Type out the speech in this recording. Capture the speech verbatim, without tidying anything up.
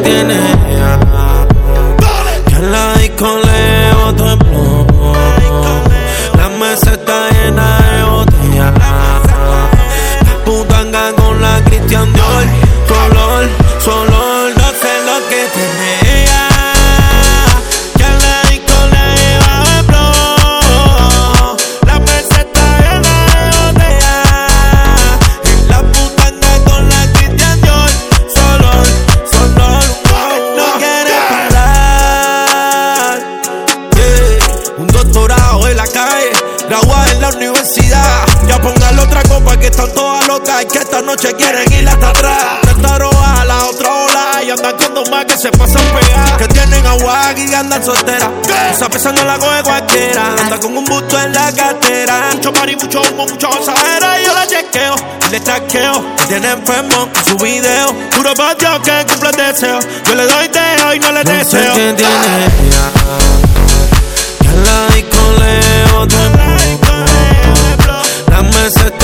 tiene ella, que en la disco le botó el plomo. La mesa está llena de botellas, la putanga con la Christian Dior. Color, su olor, no sé lo que tiene ella, que en la disco le lleva el plomo. La mesa está llena de botellas, en la putanga con la Christian Dior. Su olor, su olor, wow, no quiere parar, yeah. Un doctorado en la calle, graduada en la universidad. Ya pongan otra copa que están todas locas y que esta noche quieren ir hasta atrás. Esta roja, la otra ola y andan con dos más que se pasan pegadas, que tienen agua y andan solteras. Esa pesa no la coge cualquiera, anda con un busto en la cartera. Mucho party, mucho humo, mucho gozadera y yo la chequeo y le traqueo. Me tiene enfermo con su video, puro patio que cumple el deseo. Yo le doy dejo y no le no deseo. sé qué tiene ella, que en la disco le botó el plomo. La mesa está